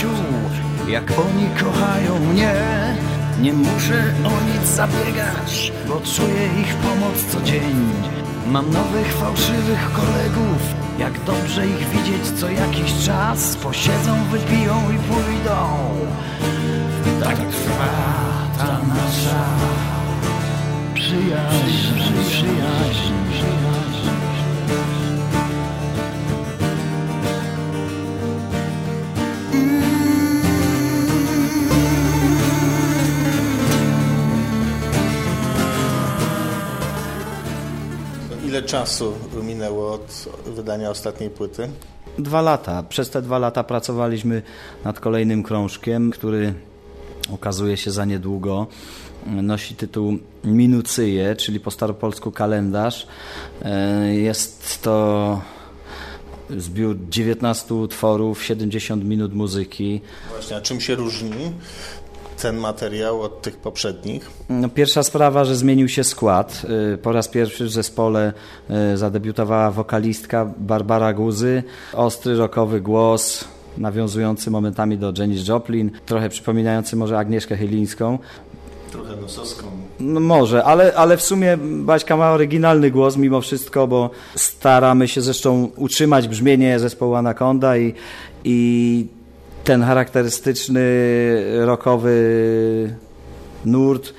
przyjaciół, jak oni kochają mnie. Nie muszę o nic zabiegać, bo czuję ich pomoc co dzień. Mam nowych fałszywych kolegów, jak dobrze ich widzieć co jakiś czas. Posiedzą, wypiją i pójdą. Tak trwa ta nasza przyjaźń. Ile czasu minęło od wydania ostatniej płyty? 2 lata. Przez te 2 lata pracowaliśmy nad kolejnym krążkiem, który ukazuje się za niedługo. Nosi tytuł Minucyje, czyli po staropolsku kalendarz. Jest to zbiór 19 utworów, 70 minut muzyki. Właśnie, a czym się różni ten materiał od tych poprzednich? No, pierwsza sprawa, że zmienił się skład. Po raz pierwszy w zespole zadebiutowała wokalistka Barbara Guzy. Ostry, rockowy głos, nawiązujący momentami do Janis Joplin, trochę przypominający może Agnieszkę Chylińską. Trochę nosowską. No może, ale w sumie Baśka ma oryginalny głos mimo wszystko, bo staramy się zresztą utrzymać brzmienie zespołu Anaconda i ten charakterystyczny rockowy nurt,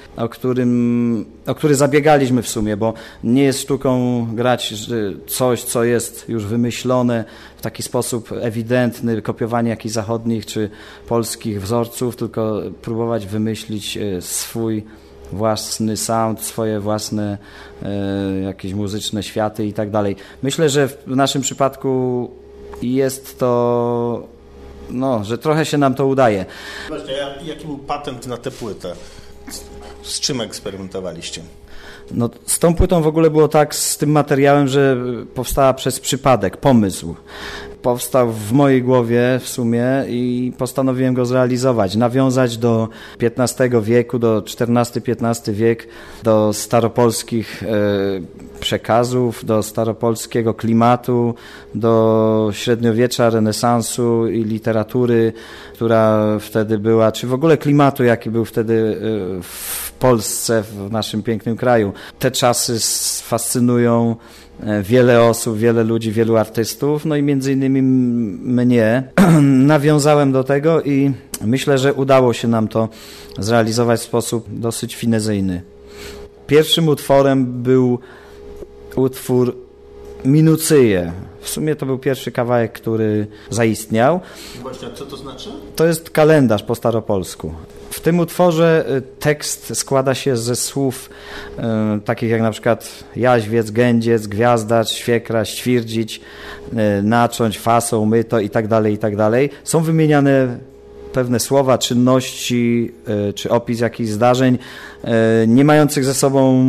o który zabiegaliśmy w sumie, bo nie jest sztuką grać coś, co jest już wymyślone w taki sposób ewidentny, kopiowanie jakichś zachodnich czy polskich wzorców, tylko próbować wymyślić swój własny sound, swoje własne jakieś muzyczne światy i tak dalej. Myślę, że w naszym przypadku jest to, że trochę się nam to udaje. Właśnie, jaki był patent na tę płytę? Z czym eksperymentowaliście? No, z tą płytą w ogóle było tak, z tym materiałem, że powstała przez przypadek, pomysł. Powstał w mojej głowie w sumie i postanowiłem go zrealizować, nawiązać do XV wieku, do XIV-XV wiek, do staropolskich przekazów, do staropolskiego klimatu, do średniowiecza, renesansu i literatury, która wtedy była, czy w ogóle klimatu, jaki był wtedy w Polsce, w naszym pięknym kraju. Te czasy fascynują wiele osób, wiele ludzi, wielu artystów, no i między innymi mnie. Nawiązałem do tego i myślę, że udało się nam to zrealizować w sposób dosyć finezyjny. Pierwszym utworem był utwór Minucyje. W sumie to był pierwszy kawałek, który zaistniał. Właśnie, co to znaczy? To jest kalendarz po staropolsku. W tym utworze tekst składa się ze słów takich jak na przykład jaźwiec, gędziec, gwiazdacz, świekra, świrdzić, nacząć, fasą, myto i tak dalej. Są wymieniane pewne słowa, czynności czy opis jakichś zdarzeń nie mających ze sobą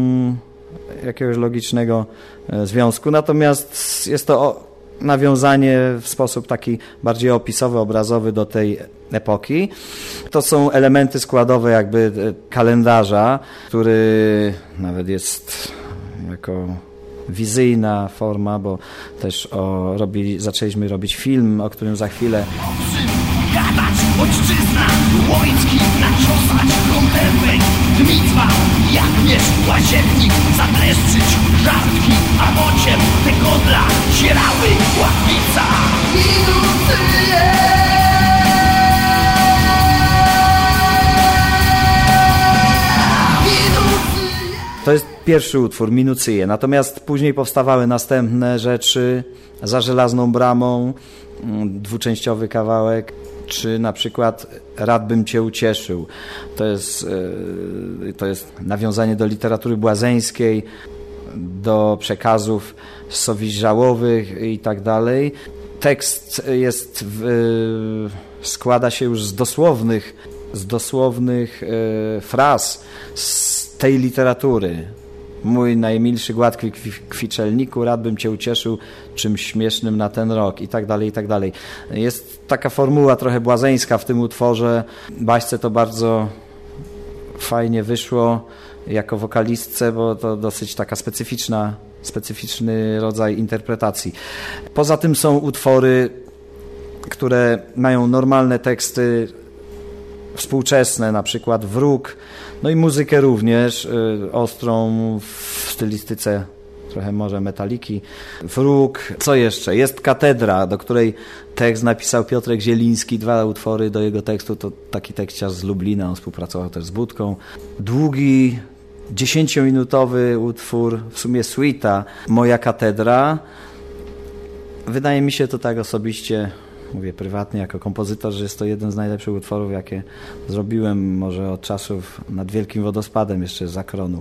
jakiegoś logicznego związku. Natomiast jest to nawiązanie w sposób taki bardziej opisowy, obrazowy do tej epoki. To są elementy składowe jakby kalendarza, który nawet jest jako wizyjna forma, bo też zaczęliśmy robić film, o którym za chwilę. Gadać, ojczyzna, łoński, naciosać, konterfejt, mitwa, jak miecz, łaziennik, zadreszczyć, żartki, a bociem, te godla, sierały, łachwica. To jest pierwszy utwór, Minucyje. Natomiast później powstawały następne rzeczy, Za żelazną bramą, dwuczęściowy kawałek, czy na przykład Rad bym cię ucieszył. To jest nawiązanie do literatury błazeńskiej, do przekazów sowiżałowych i tak dalej. Tekst składa się już z dosłownych fraz z tej literatury. Mój najmilszy gładki kwiczelniku, rad bym cię ucieszył czymś śmiesznym na ten rok i tak dalej, i tak dalej. Jest taka formuła trochę błazeńska w tym utworze. Baśce to bardzo fajnie wyszło jako wokalistce, bo to dosyć taka specyficzny rodzaj interpretacji. Poza tym są utwory, które mają normalne teksty współczesne, na przykład Wróg, no i muzykę również, ostrą w stylistyce trochę może Metaliki. Wróg, co jeszcze? Jest Katedra, do której tekst napisał Piotrek Zieliński, 2 utwory do jego tekstu, to taki tekściarz z Lublina, on współpracował też z Budką. Długi, 10-minutowy utwór, w sumie suita, Moja Katedra. Wydaje mi się to tak osobiście, mówię prywatnie jako kompozytor, że jest to jeden z najlepszych utworów, jakie zrobiłem może od czasów Nad Wielkim Wodospadem, jeszcze z Akronu.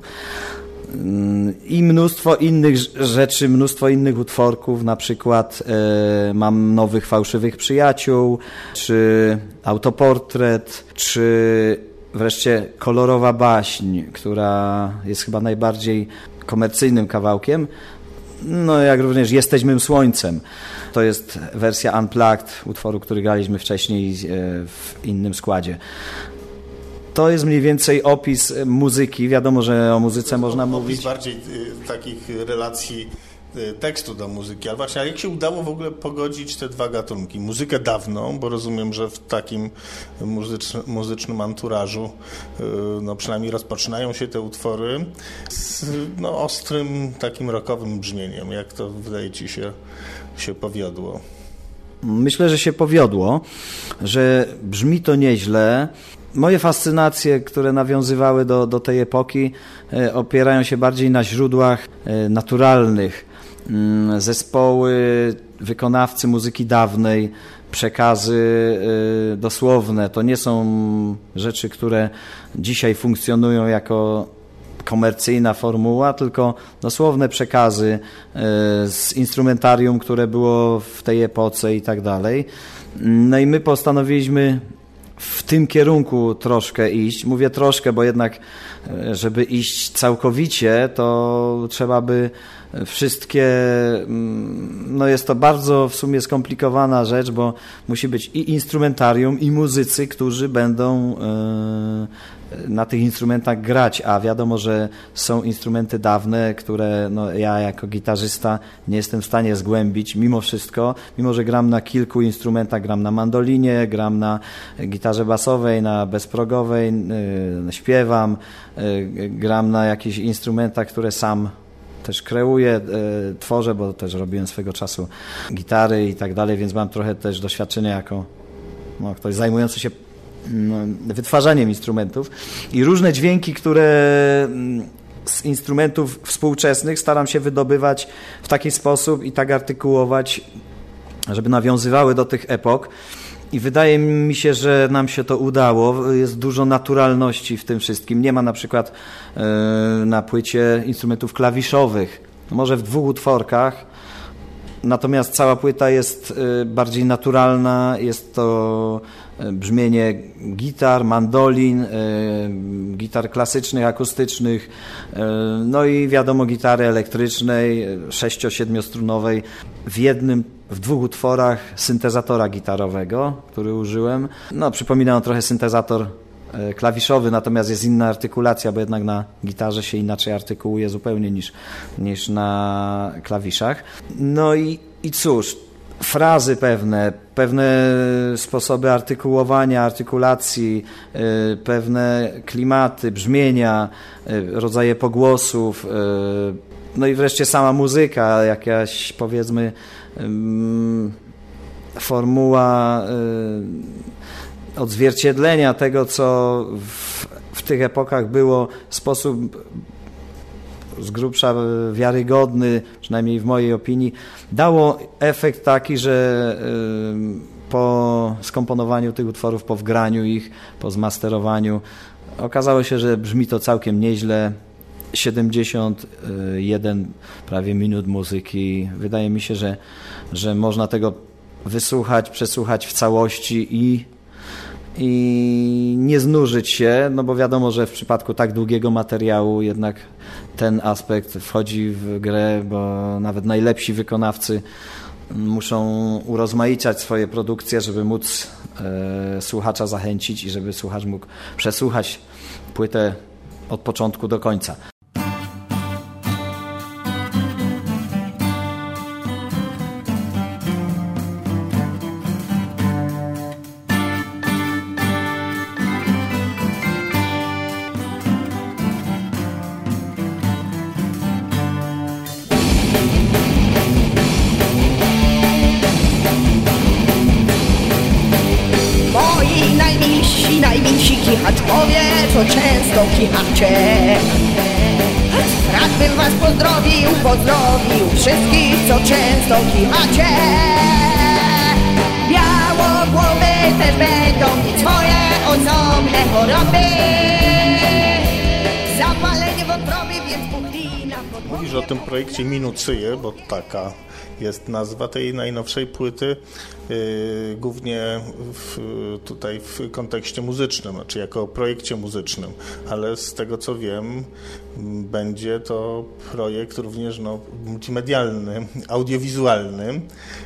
I mnóstwo innych rzeczy, mnóstwo innych utworków, na przykład Mam nowych fałszywych przyjaciół, czy Autoportret, czy wreszcie Kolorowa baśń, która jest chyba najbardziej komercyjnym kawałkiem. No jak również Jesteś mym słońcem. To jest wersja unplugged utworu, który graliśmy wcześniej w innym składzie. To jest mniej więcej opis muzyki. Wiadomo, że o muzyce można mówić. Opis bardziej takich relacji tekstu do muzyki. Ale właśnie, a jak się udało w ogóle pogodzić te dwa gatunki? Muzykę dawną, bo rozumiem, że w takim muzycznym anturażu, no przynajmniej rozpoczynają się te utwory z ostrym, takim rockowym brzmieniem. Jak to wydaje ci się powiodło? Myślę, że się powiodło, że brzmi to nieźle. Moje fascynacje, które nawiązywały do tej epoki, opierają się bardziej na źródłach naturalnych. Zespoły, wykonawcy muzyki dawnej, przekazy dosłowne. To nie są rzeczy, które dzisiaj funkcjonują jako komercyjna formuła, tylko dosłowne przekazy z instrumentarium, które było w tej epoce i tak dalej. No i my postanowiliśmy w tym kierunku troszkę iść. Mówię troszkę, bo jednak, żeby iść całkowicie, to trzeba by wszystkie... No jest to bardzo w sumie skomplikowana rzecz, bo musi być i instrumentarium, i muzycy, którzy będą na tych instrumentach grać, a wiadomo, że są instrumenty dawne, które ja jako gitarzysta nie jestem w stanie zgłębić mimo wszystko, mimo że gram na kilku instrumentach, gram na mandolinie, gram na gitarze basowej, na bezprogowej, śpiewam, gram na jakichś instrumentach, które sam też kreuję, tworzę, bo też robiłem swego czasu gitary i tak dalej, więc mam trochę też doświadczenia jako ktoś zajmujący się wytwarzaniem instrumentów i różne dźwięki, które z instrumentów współczesnych staram się wydobywać w taki sposób i tak artykułować, żeby nawiązywały do tych epok. I wydaje mi się, że nam się to udało. Jest dużo naturalności w tym wszystkim. Nie ma na przykład na płycie instrumentów klawiszowych. Może w 2 utworkach. Natomiast cała płyta jest bardziej naturalna. Jest to brzmienie gitar, mandolin, gitar klasycznych, akustycznych, no i wiadomo gitary elektrycznej, 6-7-strunowej. W 2 utworach syntezatora gitarowego, który użyłem. Przypomina on trochę syntezator klawiszowy, natomiast jest inna artykulacja, bo jednak na gitarze się inaczej artykułuje zupełnie niż na klawiszach. No i cóż, frazy pewne sposoby artykułowania, artykulacji, pewne klimaty, brzmienia, rodzaje pogłosów, no i wreszcie sama muzyka, jakaś powiedzmy formuła odzwierciedlenia tego, co w tych epokach było, sposób z grubsza wiarygodny, przynajmniej w mojej opinii, dało efekt taki, że po skomponowaniu tych utworów, po wgraniu ich, po zmasterowaniu, okazało się, że brzmi to całkiem nieźle. 71 prawie minut muzyki. Wydaje mi się, że można tego wysłuchać, przesłuchać w całości i nie znużyć się, bo wiadomo, że w przypadku tak długiego materiału jednak ten aspekt wchodzi w grę, bo nawet najlepsi wykonawcy muszą urozmaicać swoje produkcje, żeby móc słuchacza zachęcić i żeby słuchacz mógł przesłuchać płytę od początku do końca. Nasi kichaczkowie, co często kichacie. Rad bym was pozdrowił wszystkich, co często kichacie. Białogłowy też będą mieć swoje osobne choroby. Zapalenie wątroby, więc pochlina. Mówisz o tym projekcie Minucyje, bo taka jest nazwa tej najnowszej płyty, głównie tutaj w kontekście muzycznym, znaczy jako projekcie muzycznym, ale z tego co wiem, będzie to projekt również multimedialny, audiowizualny.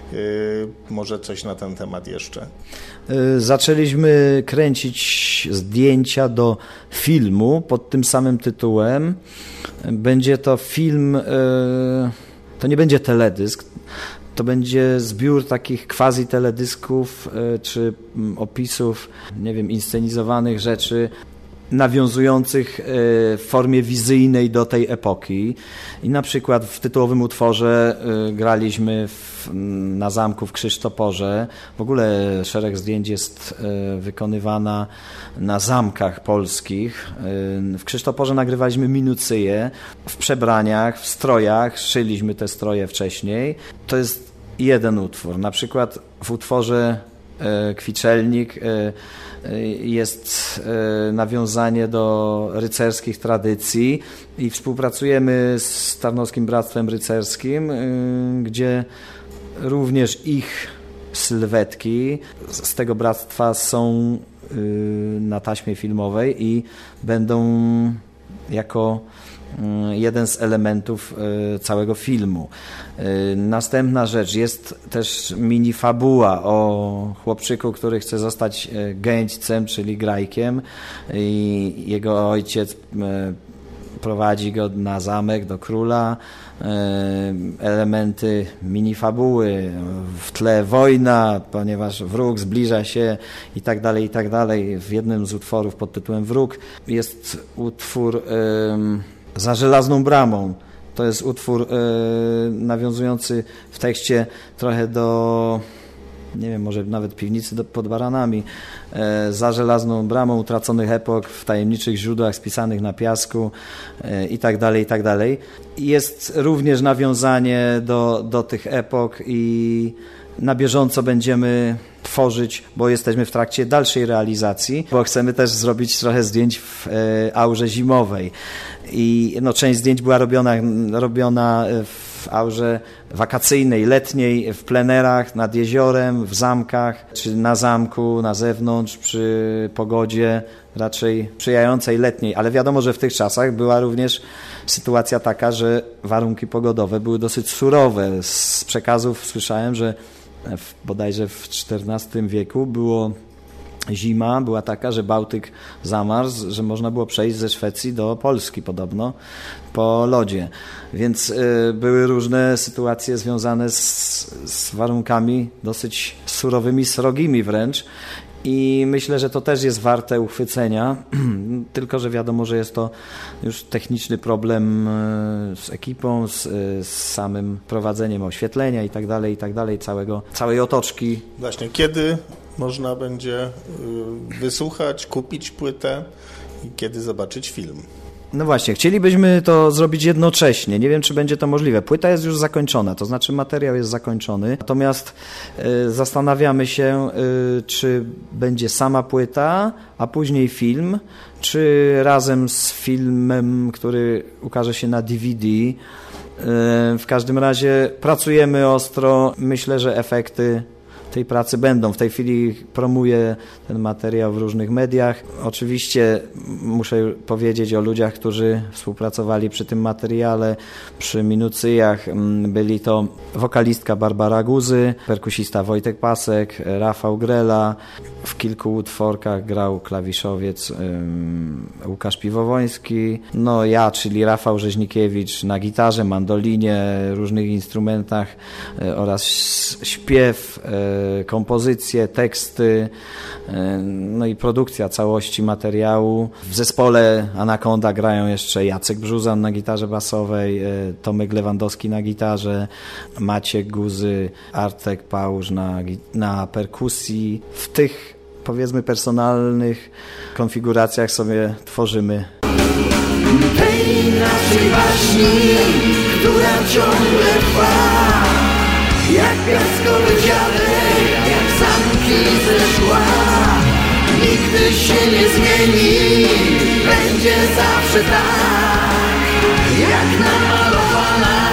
Może coś na ten temat jeszcze? Zaczęliśmy kręcić zdjęcia do filmu pod tym samym tytułem. Będzie to film, to nie będzie teledysk, to będzie zbiór takich quasi-teledysków czy opisów, nie wiem, inscenizowanych rzeczy nawiązujących w formie wizyjnej do tej epoki. I na przykład w tytułowym utworze graliśmy na zamku w Krzysztoporze. W ogóle szereg zdjęć jest wykonywana na zamkach polskich. W Krzysztoporze nagrywaliśmy Minucyje w przebraniach, w strojach, szyliśmy te stroje wcześniej. To jest jeden utwór. Na przykład w utworze Kwiczelnik jest nawiązanie do rycerskich tradycji i współpracujemy z Tarnowskim Bractwem Rycerskim, gdzie również ich sylwetki z tego bractwa są na taśmie filmowej i będą jako jeden z elementów całego filmu. Następna rzecz, jest też mini fabuła o chłopczyku, który chce zostać gęćcem, czyli grajkiem, i jego ojciec prowadzi go na zamek, do króla. Elementy mini fabuły, w tle wojna, ponieważ wróg zbliża się i tak dalej, i tak dalej. W jednym z utworów pod tytułem Wróg jest utwór Za żelazną bramą. To jest utwór nawiązujący w tekście trochę do, nie wiem, może nawet Piwnicy pod Baranami. Za żelazną bramą utraconych epok, w tajemniczych źródłach spisanych na piasku i tak dalej, i tak dalej. Jest również nawiązanie do tych epok i na bieżąco będziemy tworzyć, bo jesteśmy w trakcie dalszej realizacji, bo chcemy też zrobić trochę zdjęć w aurze zimowej. I część zdjęć była robiona w aurze wakacyjnej, letniej, w plenerach, nad jeziorem, w zamkach, czy na zamku, na zewnątrz, przy pogodzie raczej sprzyjającej letniej. Ale wiadomo, że w tych czasach była również sytuacja taka, że warunki pogodowe były dosyć surowe. Z przekazów słyszałem, że bodajże w XIV wieku zima była taka, że Bałtyk zamarzł, że można było przejść ze Szwecji do Polski podobno po lodzie. Więc były różne sytuacje związane z warunkami dosyć surowymi, srogimi wręcz. I myślę, że to też jest warte uchwycenia, tylko że wiadomo, że jest to już techniczny problem z ekipą, z samym prowadzeniem oświetlenia i tak dalej, całej otoczki. Właśnie, kiedy można będzie wysłuchać, kupić płytę i kiedy zobaczyć film? No właśnie, chcielibyśmy to zrobić jednocześnie. Nie wiem, czy będzie to możliwe. Płyta jest już zakończona, to znaczy materiał jest zakończony. Natomiast zastanawiamy się, czy będzie sama płyta, a później film, czy razem z filmem, który ukaże się na DVD. W każdym razie pracujemy ostro. Myślę, że efekty tej pracy będą. W tej chwili promuję ten materiał w różnych mediach. Oczywiście muszę powiedzieć o ludziach, którzy współpracowali przy tym materiale, przy Minucyjach. Byli to wokalistka Barbara Guzy, perkusista Wojtek Pasek, Rafał Grela. W kilku utworkach grał klawiszowiec Łukasz Piwowoński. No ja, czyli Rafał Rzeźnikiewicz na gitarze, mandolinie, różnych instrumentach oraz śpiew, kompozycje, teksty, no i produkcja całości materiału. W zespole Anakonda grają jeszcze Jacek Brzuzan na gitarze basowej, Tomek Lewandowski na gitarze, Maciek Guzy, Artek Pałuż na perkusji. W tych powiedzmy personalnych konfiguracjach sobie tworzymy. Tej naszej baśni, która ciągle trwa, jak piaskowy dziadek, jak zamki ze szkła. Nigdy się nie zmieni, będzie zawsze tak, jak namalowana.